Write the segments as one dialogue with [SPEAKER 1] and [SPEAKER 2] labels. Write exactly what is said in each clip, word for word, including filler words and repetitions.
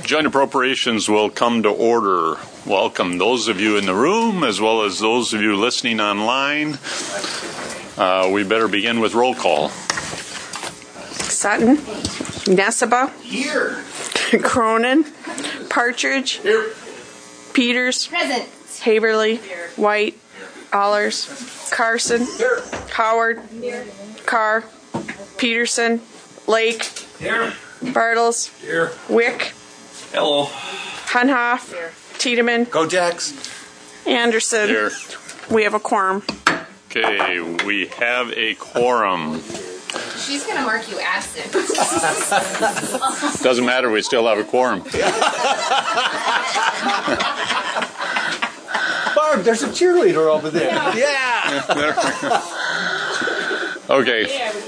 [SPEAKER 1] Joint appropriations will come to order. Welcome those of you in the room as well as those of you listening online. Uh, we better begin with roll call.
[SPEAKER 2] Sutton. Neseba.
[SPEAKER 3] Here.
[SPEAKER 2] Cronin. Partridge.
[SPEAKER 3] Here.
[SPEAKER 2] Peters.
[SPEAKER 4] Present.
[SPEAKER 2] Haverly. Here. White. Allers. Carson.
[SPEAKER 3] Here.
[SPEAKER 2] Howard.
[SPEAKER 4] Here.
[SPEAKER 2] Carr. Peterson. Lake.
[SPEAKER 3] Here.
[SPEAKER 2] Bartles.
[SPEAKER 3] Here.
[SPEAKER 2] Wick.
[SPEAKER 3] Hello.
[SPEAKER 2] Hunhoff. Here. Tiedemann.
[SPEAKER 3] Go Jacks.
[SPEAKER 2] Anderson.
[SPEAKER 1] Here.
[SPEAKER 2] We have a quorum.
[SPEAKER 1] Okay, we have a quorum.
[SPEAKER 4] She's going to mark you absent.
[SPEAKER 1] Doesn't matter, we still have a quorum.
[SPEAKER 3] Barb, there's a cheerleader over there. Yeah.
[SPEAKER 1] Okay.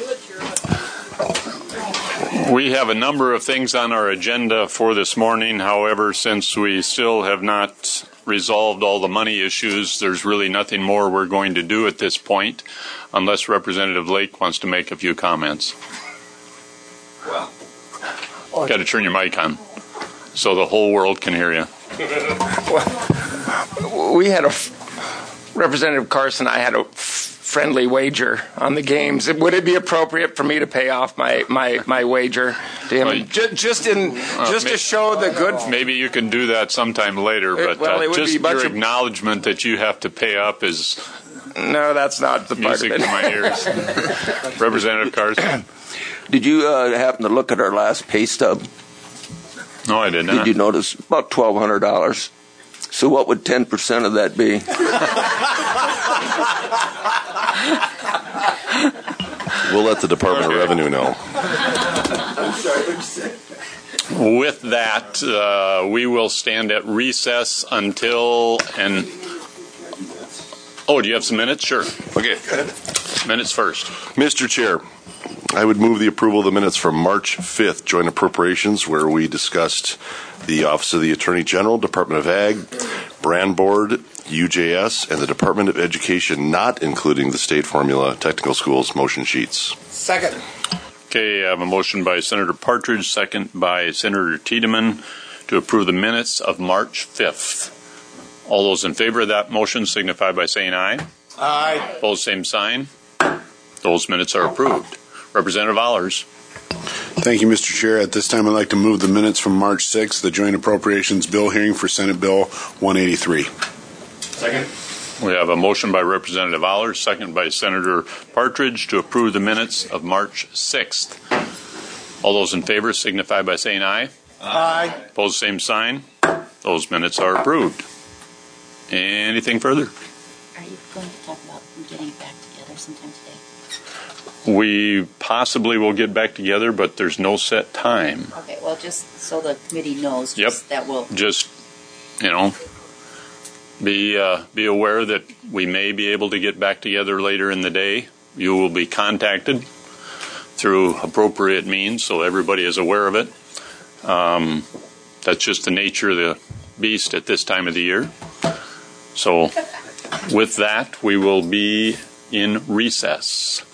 [SPEAKER 1] We have a number of things on our agenda for this morning. However, since we still have not resolved all the money issues, there's really nothing more we're going to do at this point, unless Representative Lake wants to make a few comments.
[SPEAKER 3] Well,
[SPEAKER 1] got to turn your mic on so the whole world can hear you.
[SPEAKER 5] Well, we had a Representative Carson. I had a friendly wager on the games. Would it be appropriate for me to pay off my, my, my wager to him?
[SPEAKER 1] Well,
[SPEAKER 5] just, just in
[SPEAKER 1] uh,
[SPEAKER 5] just
[SPEAKER 1] may,
[SPEAKER 5] to show the good.
[SPEAKER 1] Maybe you can do that sometime later, but
[SPEAKER 5] well,
[SPEAKER 1] uh, just your
[SPEAKER 5] of,
[SPEAKER 1] acknowledgement that you have to pay up is
[SPEAKER 5] no, that's not the part
[SPEAKER 1] music
[SPEAKER 5] of it.
[SPEAKER 1] to my ears. Representative Carson.
[SPEAKER 6] Did you uh, happen to look at our last pay stub?
[SPEAKER 1] No, I did not.
[SPEAKER 6] Did you notice about twelve hundred dollars? So what would ten percent of that be?
[SPEAKER 7] We'll let the Department
[SPEAKER 1] okay.
[SPEAKER 7] of Revenue know.
[SPEAKER 1] With that, uh, we will stand at recess until and. Oh, do you have some minutes? Sure.
[SPEAKER 7] Okay.
[SPEAKER 1] Minutes first.
[SPEAKER 7] Mister Chair, I would move the approval of the minutes from March fifth, Joint Appropriations, where we discussed the Office of the Attorney General, Department of Ag, Brand Board, U J S, and the Department of Education, not including the state formula technical schools motion sheets.
[SPEAKER 3] Second.
[SPEAKER 1] Okay, I have a motion by Senator Partridge, second by Senator Tiedemann to approve the minutes of March fifth. All those in favor of that motion signify by saying aye.
[SPEAKER 3] Aye.
[SPEAKER 1] Opposed, same sign. Those minutes are approved. Representative Allers.
[SPEAKER 8] Thank you, Mister Chair. At this time, I'd like to move the minutes from March sixth, the Joint Appropriations Bill hearing for Senate Bill one eighty-three.
[SPEAKER 3] Second.
[SPEAKER 1] We have a motion by Representative Allers, second by Senator Partridge to approve the minutes of March sixth. All those in favor signify by saying aye.
[SPEAKER 3] Aye.
[SPEAKER 1] Opposed, same sign. Those minutes are approved. Anything further?
[SPEAKER 9] Are you going to talk about getting back together sometime today?
[SPEAKER 1] We possibly will get back together, but there's no set time.
[SPEAKER 9] Okay, well, just so the committee knows,
[SPEAKER 1] Yep.
[SPEAKER 9] just that will.
[SPEAKER 1] Just, you know, be uh, be aware that we may be able to get back together later in the day. You will be contacted through appropriate means, so everybody is aware of it. Um, that's just the nature of the beast at this time of the year. So with that, we will be in recess.